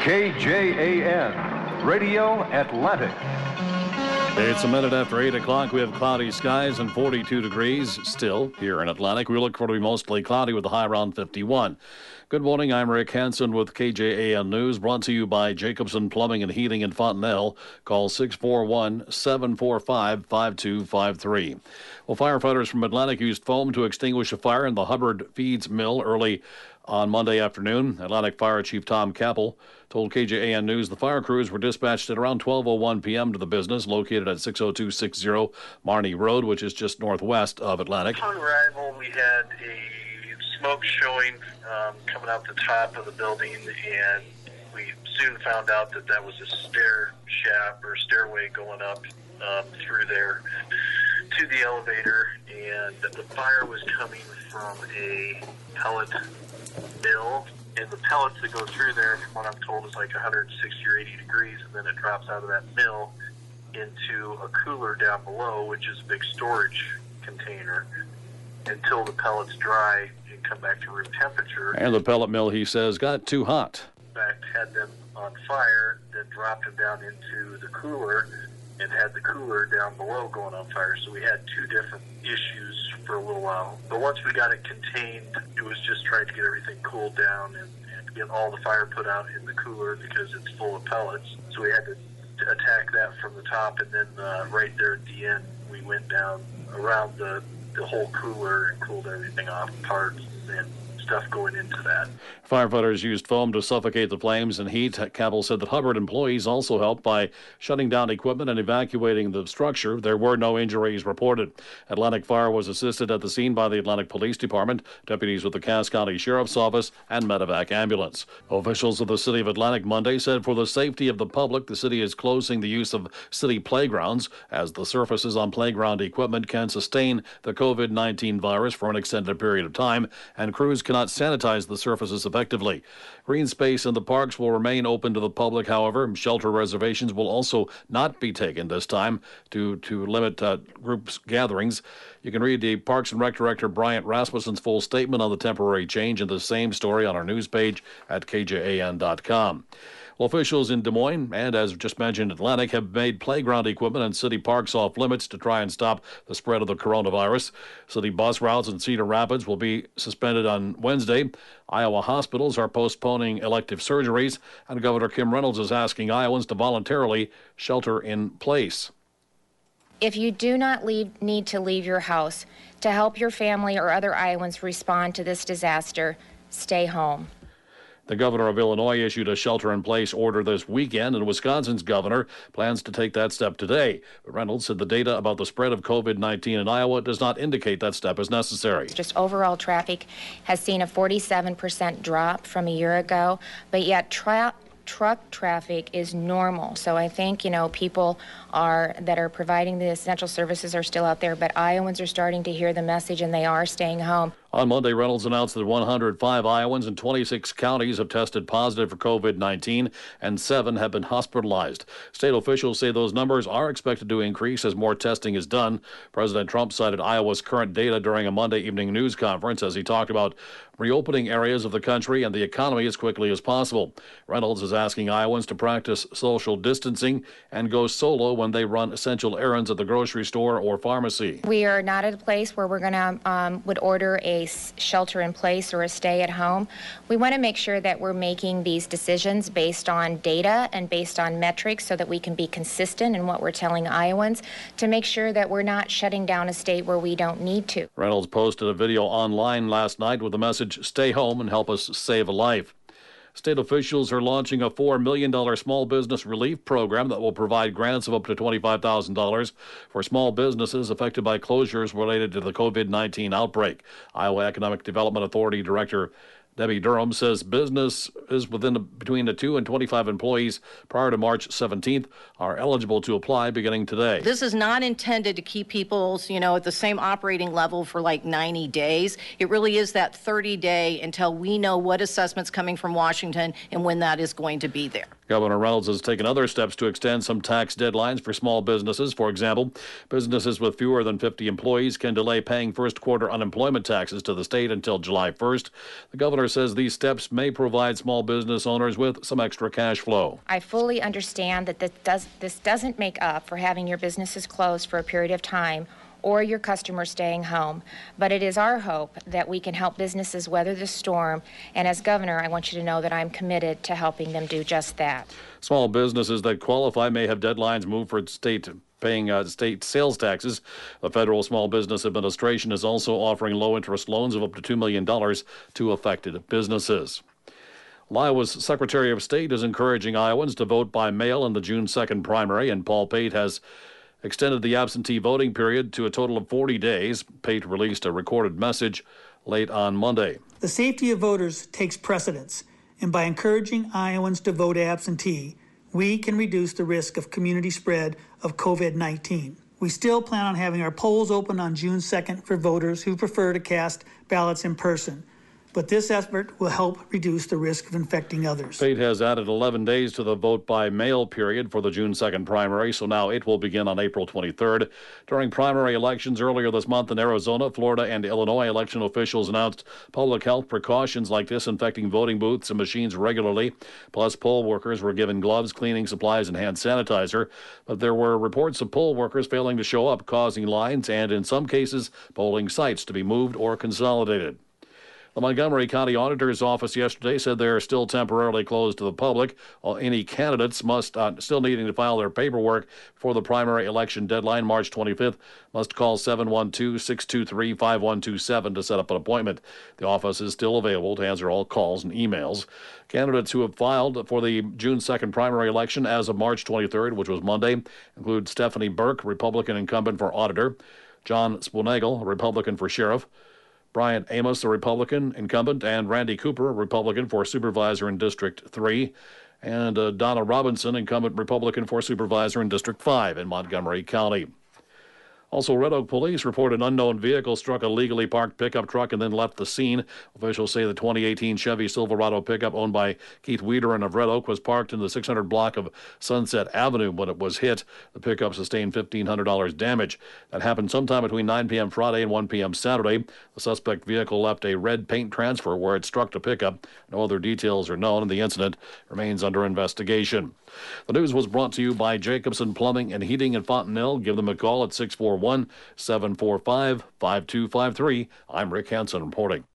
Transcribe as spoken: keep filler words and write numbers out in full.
K J A N, Radio Atlantic. It's a minute after eight o'clock. We have cloudy skies and forty-two degrees still here in Atlantic. We look for it to be mostly cloudy with a high around fifty-one. Good morning. I'm Rick Hansen with K J A N News, brought to you by Jacobson Plumbing and Heating in Fontenelle. Call six four one, seven four five, five two five three. Well, firefighters from Atlantic used foam to extinguish a fire in the Hubbard Feeds Mill early on Monday afternoon. Atlantic Fire Chief Tom Capel told K J A N News the fire crews were dispatched at around twelve oh one p.m. to the business located at six oh two sixty Marnie Road, which is just northwest of Atlantic. On arrival, we had a smoke showing um, coming out the top of the building, and we soon found out that that was a stair shaft or stairway going up um, through there to the elevator, and the fire was coming from a pellet mill, and the pellets that go through there, from what I'm told, is like one hundred sixty or eighty degrees, and then it drops out of that mill into a cooler down below, which is a big storage container, until the pellets dry and come back to room temperature. And the pellet mill, he says, got too hot. In fact, had them on fire, then dropped them down into the cooler, and had the cooler down below going on fire. So we had two different issues for a little while. But once we got it contained, it was just trying to get everything cooled down and, and get all the fire put out in the cooler because it's full of pellets. So we had to attack that from the top, and then uh, right there at the end, we went down around the, the whole cooler and cooled everything off, parts and stuff going into that. Firefighters used foam to suffocate the flames and heat. Cabell said that Hubbard employees also helped by shutting down equipment and evacuating the structure. There were no injuries reported. Atlantic Fire was assisted at the scene by the Atlantic Police Department, deputies with the Cass County Sheriff's Office, and Medevac Ambulance. Officials of the City of Atlantic Monday said for the safety of the public, the city is closing the use of city playgrounds as the surfaces on playground equipment can sustain the COVID nineteen virus for an extended period of time, and crews cannot sanitize the surfaces effectively. Green space in the parks will remain open to the public, however. Shelter reservations will also not be taken this time to, to limit uh, groups gatherings. You can read the Parks and Rec Director Bryant Rasmussen's full statement on the temporary change in the same story on our news page at K J A N dot com. Well, officials in Des Moines and, as just mentioned, Atlantic have made playground equipment and city parks off limits to try and stop the spread of the coronavirus. City bus routes in Cedar Rapids will be suspended on Wednesday. Iowa hospitals are postponing elective surgeries, and Governor Kim Reynolds is asking Iowans to voluntarily shelter in place. If you do not leave, need to leave your house to help your family or other Iowans respond to this disaster, stay home. The governor of Illinois issued a shelter-in-place order this weekend, and Wisconsin's governor plans to take that step today. But Reynolds said the data about the spread of COVID nineteen in Iowa does not indicate that step is necessary. Just overall traffic has seen a forty-seven percent drop from a year ago, but yet tra- truck traffic is normal. So I think, you know, people are that are providing the essential services are still out there, but Iowans are starting to hear the message, and they are staying home. On Monday, Reynolds announced that one hundred five Iowans in twenty-six counties have tested positive for COVID nineteen, and seven have been hospitalized. State officials say those numbers are expected to increase as more testing is done. President Trump cited Iowa's current data during a Monday evening news conference as he talked about reopening areas of the country and the economy as quickly as possible. Reynolds is asking Iowans to practice social distancing and go solo when they run essential errands at the grocery store or pharmacy. We are not at a place where we're going to um, would order a shelter in place or a stay at home. We want to make sure that we're making these decisions based on data and based on metrics so that we can be consistent in what we're telling Iowans to make sure that we're not shutting down a state where we don't need to. Reynolds posted a video online last night with the message, "Stay home and help us save a life." State officials are launching a four million dollars small business relief program that will provide grants of up to twenty-five thousand dollars for small businesses affected by closures related to the COVID nineteen outbreak. Iowa Economic Development Authority Director Debbie Durham says business is within the, between the two and twenty-five employees prior to March seventeenth are eligible to apply beginning today. This is not intended to keep people, you know, at the same operating level for like ninety days. It really is that thirty day until we know what assessment's coming from Washington and when that is going to be there. Governor Reynolds has taken other steps to extend some tax deadlines for small businesses. For example, businesses with fewer than fifty employees can delay paying first quarter unemployment taxes to the state until July first. The governor says these steps may provide small business owners with some extra cash flow. I fully understand that this, does, this doesn't make up for having your businesses closed for a period of time or your customers staying home. But it is our hope that we can help businesses weather the storm. And as governor, I want you to know that I'm committed to helping them do just that. Small businesses that qualify may have deadlines moved for state paying uh, state sales taxes. The Federal Small Business Administration is also offering low-interest loans of up to two million dollars to affected businesses. Iowa's Secretary of State is encouraging Iowans to vote by mail in the June second primary, and Paul Pate has extended the absentee voting period to a total of forty days. Pate released a recorded message late on Monday. The safety of voters takes precedence, and by encouraging Iowans to vote absentee, we can reduce the risk of community spread of COVID nineteen. We still plan on having our polls open on June second for voters who prefer to cast ballots in person. But this effort will help reduce the risk of infecting others. Pate has added eleven days to the vote by mail period for the June second primary, so now it will begin on April twenty-third. During primary elections earlier this month in Arizona, Florida, and Illinois, election officials announced public health precautions like disinfecting voting booths and machines regularly. Plus, poll workers were given gloves, cleaning supplies, and hand sanitizer. But there were reports of poll workers failing to show up, causing lines, and in some cases, polling sites to be moved or consolidated. The Montgomery County Auditor's Office yesterday said they are still temporarily closed to the public. Any candidates must uh, still needing to file their paperwork for the primary election deadline, March twenty-fifth, must call seven one two, six two three, five one two seven to set up an appointment. The office is still available to answer all calls and emails. Candidates who have filed for the June second primary election as of March twenty-third, which was Monday, include Stephanie Burke, Republican incumbent for auditor, John Spoonagel, Republican for sheriff, Brian Amos, the Republican incumbent, and Randy Cooper, Republican for supervisor in District three, and uh, Donna Robinson, incumbent Republican for supervisor in District five in Montgomery County. Also, Red Oak police report an unknown vehicle struck a legally parked pickup truck and then left the scene. Officials say the twenty eighteen Chevy Silverado pickup owned by Keith Wiederin of Red Oak was parked in the six hundred block of Sunset Avenue when it was hit. The pickup sustained fifteen hundred dollars damage. That happened sometime between nine p.m. Friday and one p.m. Saturday. The suspect vehicle left a red paint transfer where it struck the pickup. No other details are known, and the incident remains under investigation. The news was brought to you by Jacobson Plumbing and Heating in Fontenelle. Give them a call at six four one, seven four five, five two five three. I'm Rick Hansen reporting.